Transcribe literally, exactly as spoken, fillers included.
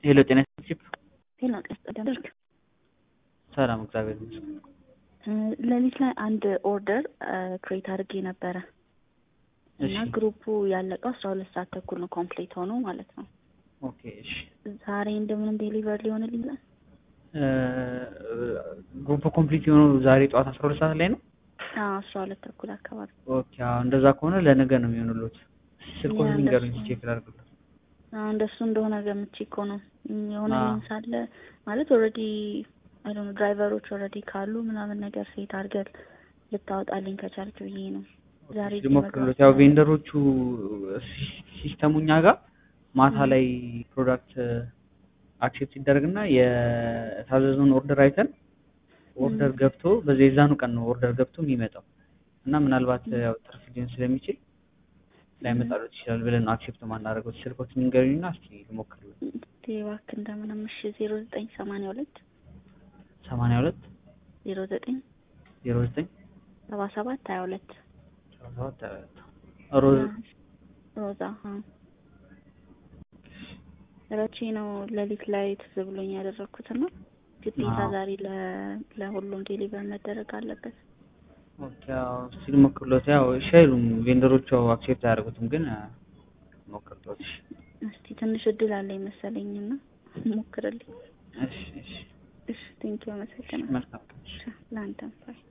ሄሎ ጤና ይስጥልኝ። ጤና ይስጥልኝ። ሰላም እግዚአብሔር ይመስገን። ለሊት ላይ አንድ ኦርደር ክሬት አድርጌ ነበረ እና ግሩፑ ያለቀው አስራ ሁለት ሰዓት ተኩል ነው ኮምፕሊት ሆኖ ማለት ነው። ኦኬ እሺ። ዛሬ እንደምን ዴሊቨር ሊሆንልኝ ነው? ግሩፑ ኮምፕሊት የሆነው ዛሬ ጠዋት አስራ ሁለት ሰዓት ላይ ነው? አዎ አስራ ሁለት ተኩል አካባቢ። ኦኬ አዎ እንደዛ ከሆነ ለነገ ነው የሚሆንልዎት። ስልኮን ንገሩኝ ቼክ ላድርግልዎት። አዎ እንደሱ እንደሆነ ገምቼ እኮ ነው የሆነ ሊንስ አለ ማለት ኦልሬዲ አይ ዶንት ኖ ድራይቨሮች ኦልሬዲ ካሉ ምናምን ነገር ሴት አድርገህ ልታወጣልኝ ከቻልክ ብዬ ነው። ዛሬ ልሞክርልዎት። ያው ቬንደሮቹ ሲስተሙኛ ጋር ማታ ላይ ፕሮዳክት አክሴፕት ይደረግና የታዘዘውን ኦርደር አይተን ኦርደር ገብቶ በዚህ የዛኑ ቀን ነው ኦርደር ገብቶ የሚመጣው እና ምናልባት ያው ትርፍ ሊሆን ስለሚችል ላይመጣልዎት ይችላል ብለን አክሴፕት ማናደርገው። ስልኮችን ንገሩኝና እስኪ ልሞክርልዎት። እባክህ እንደምንም እሺ ዜሮ ዘጠኝ ሰማንያ ሁለት ሰማንያ ሁለት ዜሮ ዘጠኝ ዜሮ ዘጠኝ ሰባ ሰባት ሀያ ሁለት ሰባ ሰባት ሀያ ሁለት ሮዛ ሮዛ ረቺ ነው ለሊት ላይ ትዝ ብሎኝ ያደረኩት ነው። ግዴታ ዛሬ ለሁሉም ዴሊቨር መደረግ አለበት። ኦኬ አዎ እስኪ ልሞክርልዎት። ያው እሺ አይሉም ቬንደሮቹ አክሴፕት አያደርጉትም ግን ሞክርልዎት። እስቲ ትንሽ እድል አለኝ መሰለኝና ሞክርልኝ። እሺ እሺ እሺ ቴንኪው አመሰግናለሁ። መልካም ላንተም ባይ